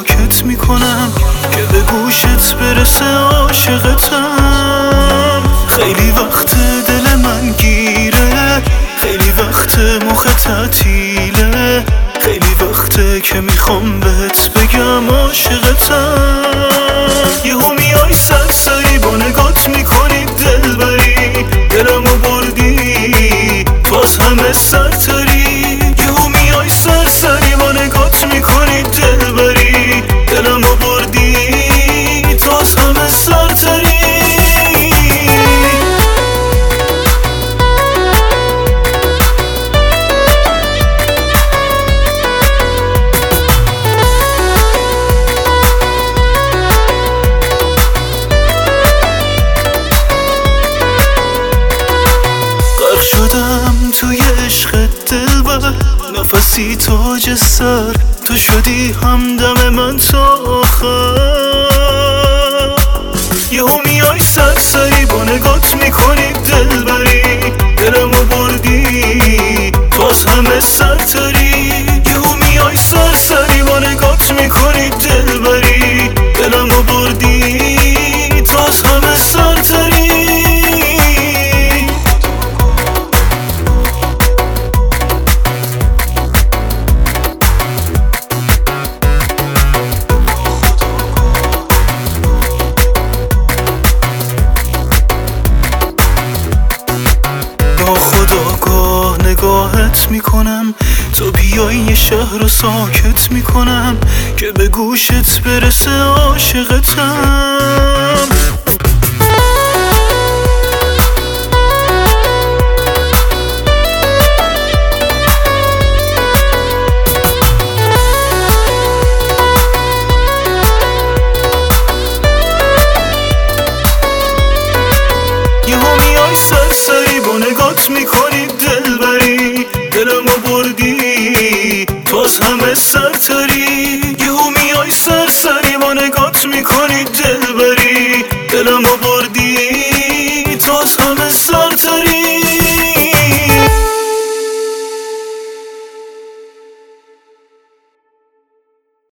ساکت میکنم که به گوشت برسه عاشقتم. خیلی وقت دل من گیره، خیلی وقت مخ تعطیله، خیلی وقته که میخوام بهت بگم عاشقتم. یهو میای سرسری با نگات میکنی دلبری، دلمو بردی تو از همه سرتری. یهو میای سرسری با نگات میکنی دلبری، دلمو بردی تو از همه سرتری. شدم توی عشق دلبر، نفسی تاج سر، تو شدی همدم من تا آخر. یهو میای سرسری با نگات میکنی دلبری، دلمو بردی تو از همه سرتری. یهو میای سرسری با نگات میکنی دلبری، دلمو بردی تو از همه سرتری. خداگاه نگاهت میکنم، تو بیای یه شهر رو ساکت میکنم که به گوشت برسه عاشقتم. یهو میای سرسری با نگات میکنی